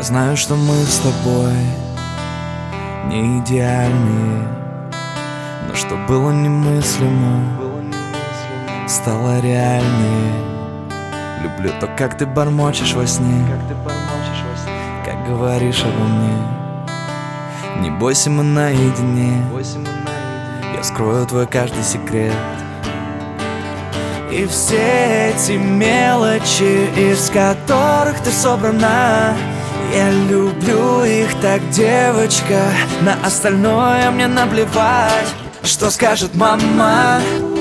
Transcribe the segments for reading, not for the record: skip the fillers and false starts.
Я знаю, что мы с тобой не идеальные, но что было немыслимо, стало реальнее. Люблю то, как ты бормочешь во сне, как говоришь обо мне. Не бойся, мы наедине, я скрою твой каждый секрет. И все эти мелочи, из которых ты собрана, я люблю их так, девочка. На остальное мне наплевать. Что скажет мама,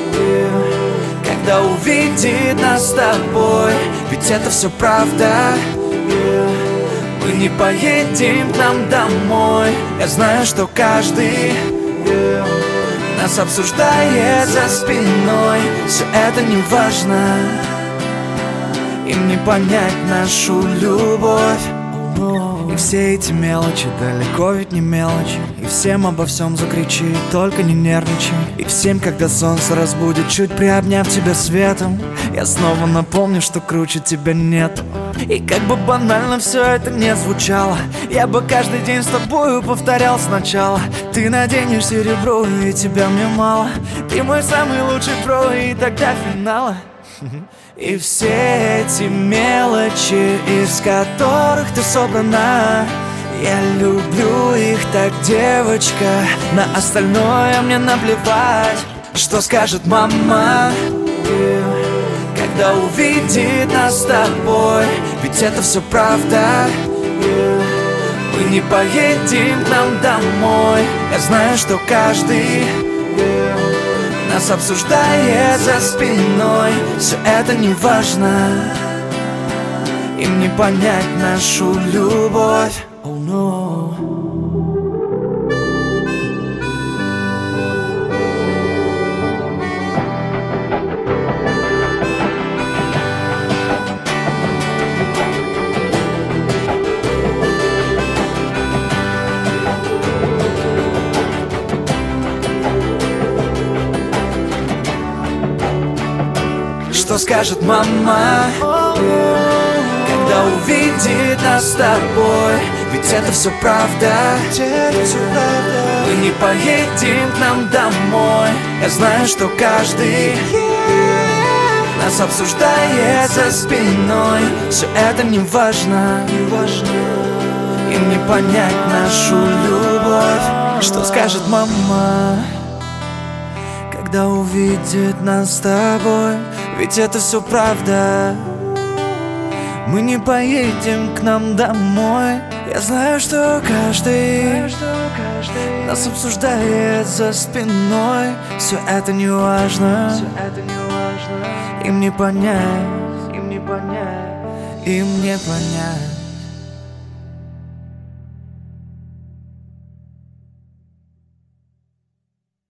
когда увидит нас с тобой? Ведь это все правда. Мы не поедем к нам домой. Я знаю, что каждый нас обсуждает за спиной. Все это не важно, им не понять нашу любовь. И все эти мелочи, далеко ведь не мелочи. И всем обо всем закричи, только не нервничай. И всем, когда солнце разбудит, чуть приобняв тебя светом, я снова напомню, что круче тебя нет. И как бы банально все это не звучало, я бы каждый день с тобою повторял сначала. Ты наденешь серебро, и тебя мне мало. Ты мой самый лучший про, и тогда финала. И все эти мелочи, из которых ты собрана, я люблю их так, девочка. На остальное мне наплевать. Что скажет мама, когда увидит нас с тобой? Ведь это все правда. Мы не поедем к нам домой. Я знаю, что каждый нас обсуждает за спиной. Все это не важно, им не понять нашу любовь. Oh, no. Что скажет мама, когда увидит нас с тобой? Ведь это все правда. Мы не поедем к нам домой. Я знаю, что каждый нас обсуждает за спиной. Все это не важно, им не понять нашу любовь. Что скажет мама, когда увидит нас с тобой? Ведь это все правда. Мы не поедем к нам домой. Я знаю, что каждый нас обсуждает за спиной. Все это не важно, им не понять, им не понять.